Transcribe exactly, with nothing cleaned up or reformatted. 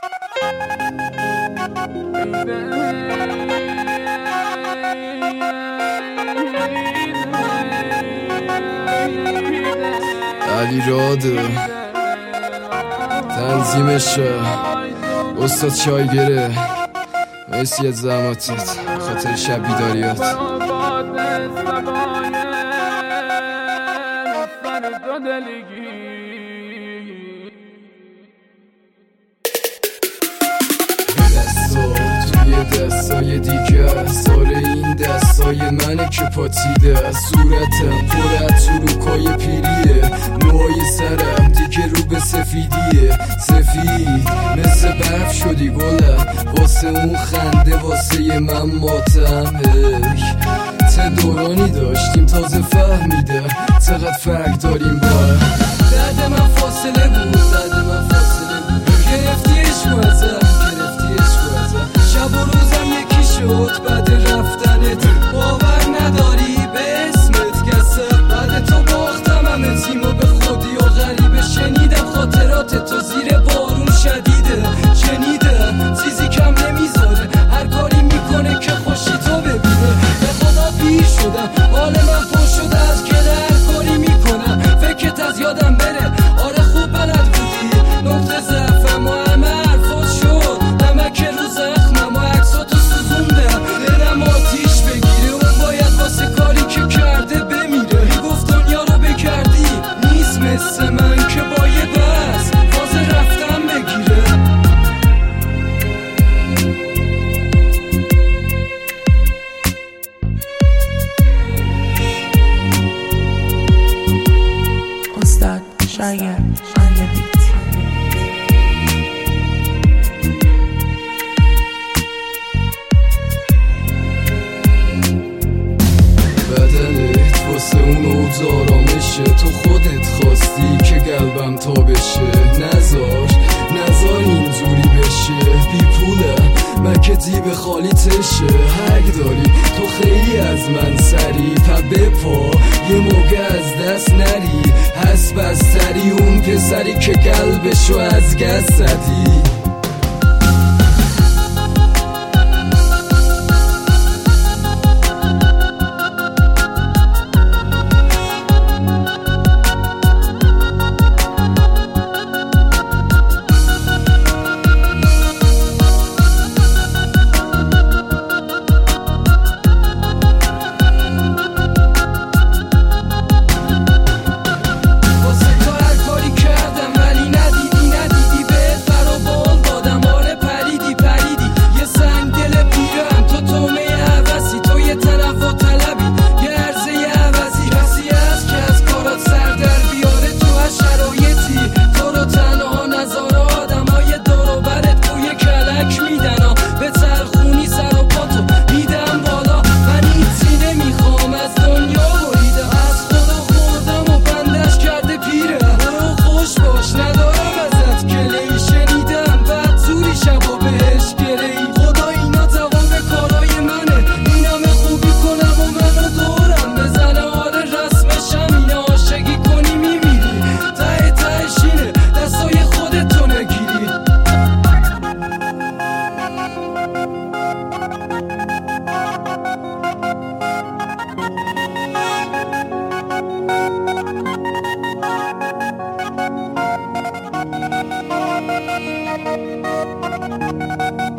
علی راده تنظیمش استاد شایگره، مرسی از زحمتت خاطر شب بیداریات. دستای دیگه سال این دستای منه که پاتیده، صورتم پر از چروکای پیریه، موهای سرم دیگه رو به سفیدیه، سفید مثل برف شدی گلم، واسه اون خنده واسه من ماتم. چه دورانی داشتیم تازه فهمیده چقدر فرق داریم با درد من فاصله بود، درد من فاصله بود، گرفتی عشق ازم، گرفتی عشق ازم، شب و روزم یکی شد بعد رفتنت، باور نداری به اسمت کسه، بعد تو باختم همه تیمو به خودی و غریبه، شنیدم خاطرات تو زیر بارون شدیده، شنیدم چیزی کم نمیذاره، هر کاری میکنه که خوشی تو ببینه، به خدا پیر شدم حال من پر شده از که هر کاری میکنم فکرت از یادم بره، آره خوب بلد بودی نقطه ضعفم و همه حرفات شد نمک رو زخمم و عکساتو سوزوندم، دلم آتیش بگیره، اون باید واسه کاری که کرده بمیره، میگفت دنیا رو بگردی نیست مثل من که با یه بس فاز رفتم بگیره. استاد شایر شایبیت بدنت واسه اون اوز آرامشه، تو خودت خواستی که قلبم تا بشه، نزار نزار اینجوری بشه، بی پوله مگه دیب خالی تشه، حق داری تو خیلی از من سری، پا بپا یه موقع از دست نری، هست بستری اون پسری که قلبشو از گز زدی. Thank you.